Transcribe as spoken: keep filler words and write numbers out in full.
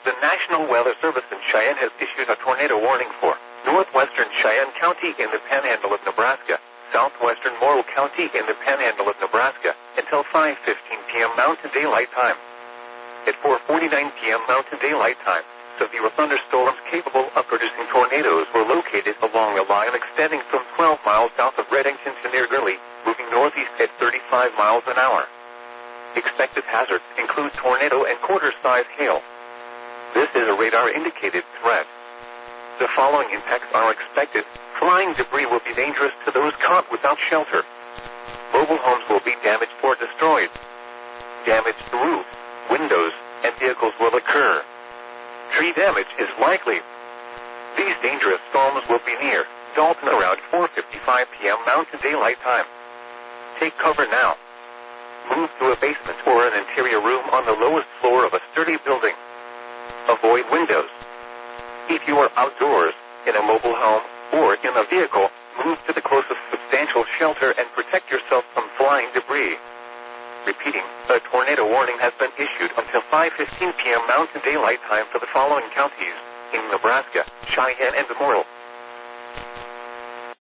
The National Weather Service in Cheyenne has issued a tornado warning for northwestern Cheyenne County in the panhandle of Nebraska, southwestern Morrill County in the panhandle of Nebraska, until five fifteen p.m. Mountain Daylight Time. At four forty-nine p.m. Mountain Daylight Time, severe thunderstorms capable of producing tornadoes were located along a line extending from twelve miles south of Redington to near Gurley, moving northeast at thirty-five miles an hour. Expected hazards include tornado and quarter-size hail. This is a radar-indicated threat. The following impacts are expected. Flying debris will be dangerous to those caught without shelter. Mobile homes will be damaged or destroyed. Damage to roofs, windows, and vehicles will occur. Tree damage is likely. These dangerous storms will be near Dalton around four fifty-five p.m. Mountain Daylight Time. Take cover now. Move to a basement or an interior room on the lowest floor of a sturdy building. Avoid windows. If you are outdoors, in a mobile home, or in a vehicle, move to the closest substantial shelter and protect yourself from flying debris. Repeating, a tornado warning has been issued until five fifteen p.m. Mountain Daylight Time for the following counties in Nebraska, Cheyenne, and Morrill.